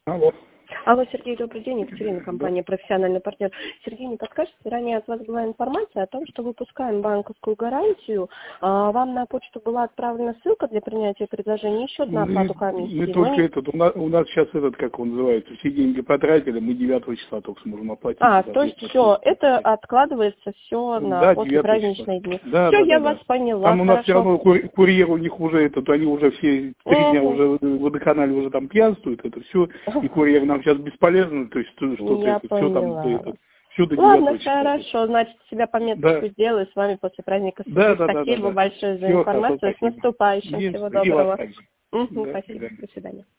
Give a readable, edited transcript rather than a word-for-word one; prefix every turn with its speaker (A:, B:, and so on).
A: Алло.
B: Алло, Сергей, добрый день. Екатерина, компания «Профессиональный партнер». Сергей, не подскажете, ранее от вас была информация о том, что выпускаем банковскую гарантию. Вам на почту была отправлена ссылка для принятия предложения, еще на оплату комиссии.
A: Мы только у нас сейчас как он называется, все деньги потратили, мы 9 числа только сможем оплатить.
B: То есть все, это откладывается все на после праздничные дни.
A: Да,
B: все, я вас поняла.
A: Там у нас все равно курьер у них уже они уже все 3 дня уже в водоканале уже там пьянствуют, это все, и курьер нам сейчас бесполезно, то есть что-то все там все до 9
B: Ладно,
A: числа.
B: хорошо, значит, себя пометочку сделаю с вами после праздника. Спасибо большое за информацию. С наступающим. Всего доброго. Спасибо. До свидания.